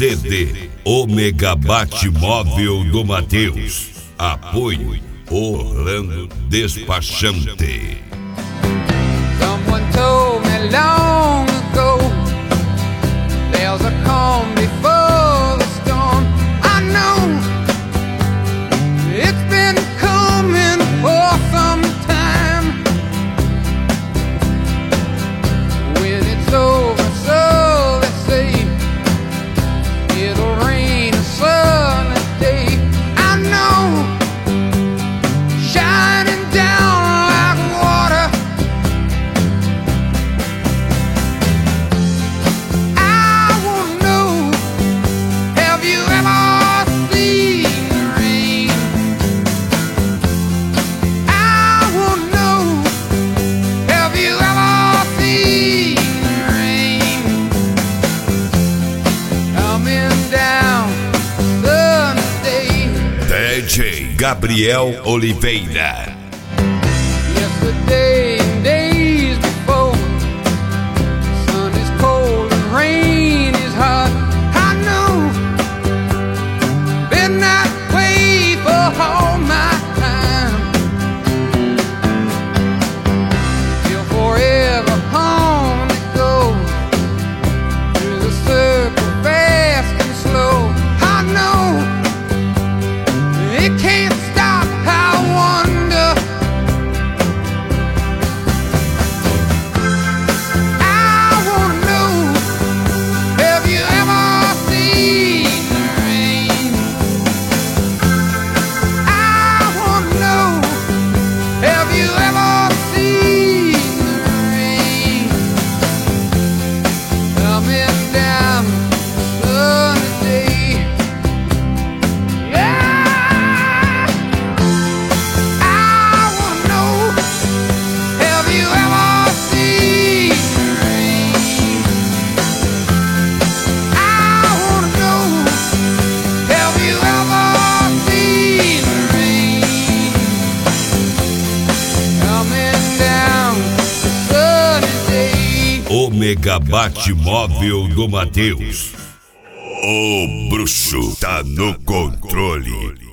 CD Ômega Batmóvel do Mateus. Apoio Orlando Despachante. Someone told me long ago there's a calm before the storm. I know it's been coming for some time. When it's over, so they say, it'll rain a sunny day. I know, shining down like water. I wanna know, have you ever seen the rain? I wanna know, have you ever seen the rain? Coming down Sunday. DJ Gabriel Oliveira. Yesterday and days before, sun is cold and rain is hot. I know, been that way for all my time. Till forever on it goes, through the circle fast and slow. I know, it can't stop, I wonder. I wanna know, have you ever seen the rain? I wanna know, have you ever seen the rain? Coming down Sunday. Yeah, I wanna know, have you ever seen the rain? I wanna know, have you ever seen the rain? Coming down Sunday. Ômega Batmóvel do Mateus. O bruxo tá no controle.